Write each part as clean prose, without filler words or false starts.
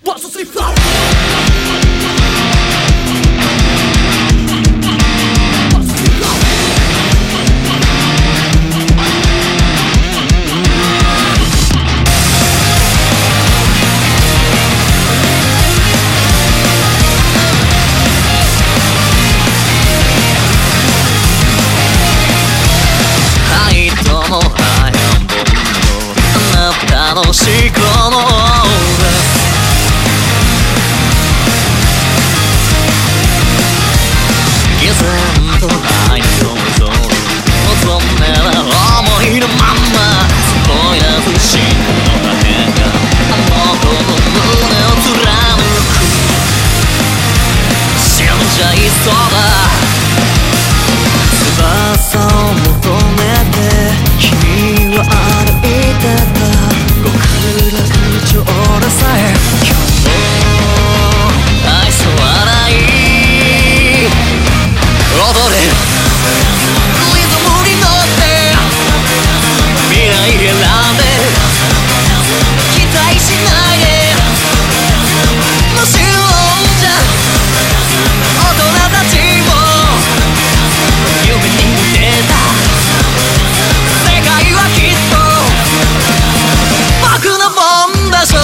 One, two, three, four. 楽しいこの偽善と愛の想像望めば思いのまんまそいな不思議の破片があの子の胸を貫く死んじゃいそうだ翼を求めて君は歩いてた極楽町でさえ今日も愛想はない踊れリズムに乗って未来選んで期待しないでもちろんじゃ大人たちも夢に見てた世界はきっと僕のもんだぞ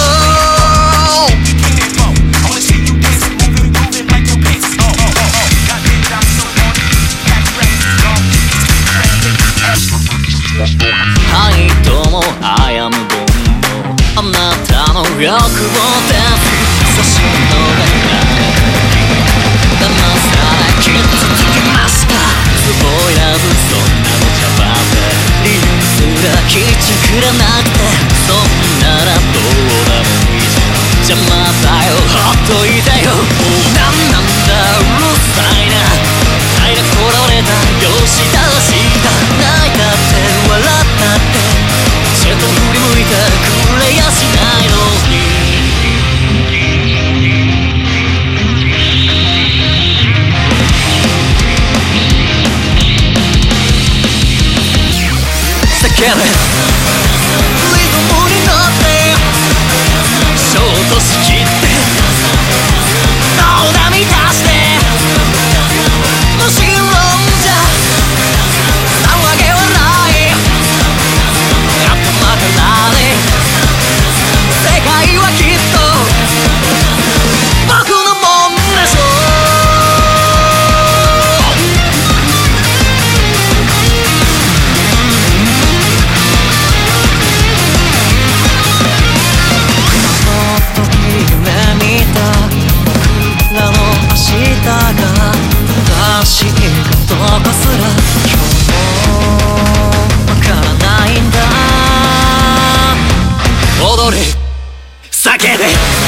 はいどうもアイアムボンボあなたの欲望です差し伸べない騙され傷つきましたすごいラブそんなの茶番で理由すら聞いちくれなくてそんならどうでもいいじゃん邪魔だよほっといてよなんなんだうるさいな愛がこられたよしたらした泣いたって笑ったってちょっと振り向いてくれやしないのに叫べリズムに乗ってショートしきってどうだ満たしてもちろんじゃ騒げはない頭からね世界はきっと僕のもんでしょ正しいことかすら今日もわからないんだ踊れ叫べ